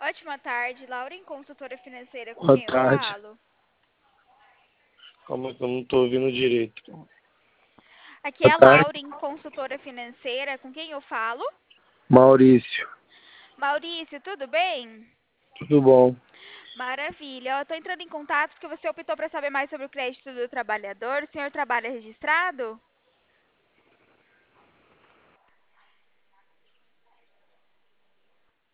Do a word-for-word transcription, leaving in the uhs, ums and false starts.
Ótima tarde, Lauren, consultora financeira, com Boa quem eu tarde. falo? Calma que eu não tô ouvindo direito. Aqui é Boa a tarde, Lauren, consultora financeira, com quem eu falo? Maurício. Maurício, tudo bem? Tudo bom? Maravilha. Eu estou entrando em contato porque você optou para saber mais sobre o crédito do trabalhor. O senhor trabalha registrado?